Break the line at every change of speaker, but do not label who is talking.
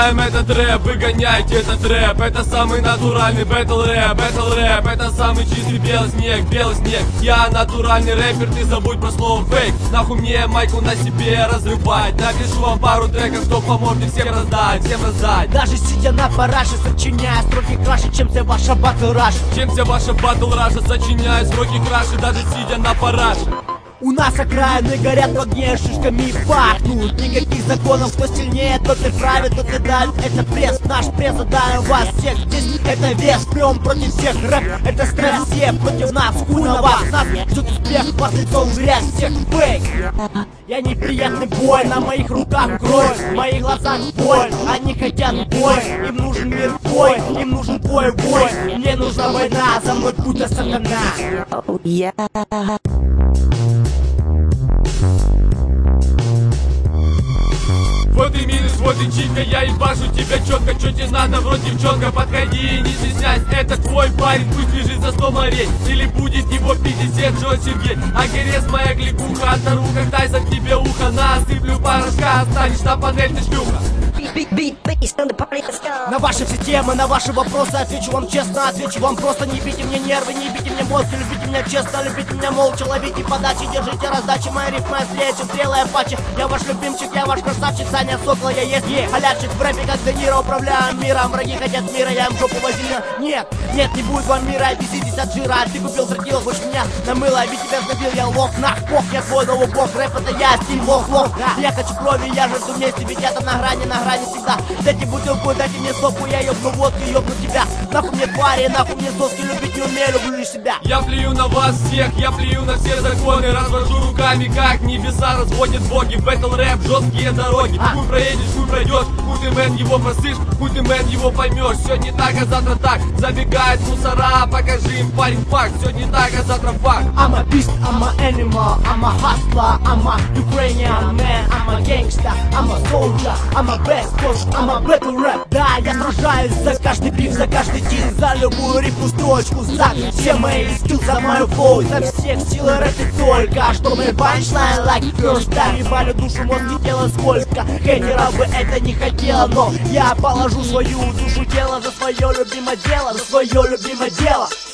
Выгоняем этот рэп, выгоняйте этот рэп. Это самый натуральный бэтл рэп, это самый чистый белый снег, белый снег. Я натуральный рэпер, ты забудь про слово фейк. Нахуй мне майку на себе разрывать. Напишу вам пару треков, что поможет всем раздать, всем раздать.
Даже сидя на параше, сочиняя строки краше, чем вся ваша батл раша.
Чем вся ваша батл раша, сочиняя строки краше, даже сидя на параше.
У нас окраины горят в огне, шишками пахнут. Никаких законов, кто сильнее, тот и правит, тот и давит. Это пресс, наш пресс, задаем вас всех. Здесь это вес, прям против всех. Рэп, это стресс, все против нас, хуй на вас. Нас ждет успех, вас лицом в грязь, всех фейк. Я неприятный бой, на моих руках кровь, в моих глазах боль. Они хотят бой, им нужен мир бой, им нужен бой. Мне нужна война, за мной путь до сатана.
Oh, yeah.
Вот и минус, вот и читка, я ебашу тебя четко. Чё тебе надо, вроде девчонка, подходи и не стесняйся. Это твой парень, пусть лежит за 100 морей. Или будет его 50, Джо Сергей. Агерес моя кликуха, от рук, как Тайсон тебе ухо. Насыплю порошка, останешь на панель, ты шлюха.
На ваши все темы, на ваши вопросы отвечу вам честно, отвечу вам просто. Не бейте мне нервы, не бейте мне мозг, любите меня честно, любите меня молча, ловите подачи, держите раздачи. Моя рифма злее, чем стрелы Апачи. Я ваш любимчик, я ваш красавчик, Саня Сокола, я есть халявчик в рэпе, как Де Ниро, управляю миром. Враги хотят мира, я им жопу возил. Нет, не будет вам мира, виситесь от жира. Ты купил тротил, хочешь меня намыло, ведь тебя знобил, я лох, нах, бог, я твой новый бог. Рэп это я, стиль, лох. Я хочу крови, я жертву вместе, ведь я там на грани всегда. Дайте бутылку, дайте мне сопу, я ёбну водку, ёбну тебя. Нахуй мне твари, нахуй мне соски, любить не умею, люблю лишь себя.
Я плюю на вас всех, я плюю на все законы. Развожу руками, как небеса разводят боги. Бэтл рэп, жесткие дороги. Хуй проедешь, хуй пройдешь, хуй ты мэн его просышь, хуй ты мэн его поймешь. Все не так, а завтра так. Забегает мусора, покажи им парень факт. Все не так, а завтра факт.
I'm a beast, I'm a animal, I'm a hustler, I'm a Ukrainian man, I'm a gangster, I'm a soldier, I'm a best coach, I'm a battle rap. Да, я сражаюсь за каждый биф, за каждый дин, за любую рифму, строчку, за все мои скилл, за мою флоу, за всех сил рэпы только, что мы панчлайн like first time. Ебали душу, мозг и тело скользко, хейтеров бы это не хотело, но я положу свою душу, тело за свое любимое дело, за свое любимое дело.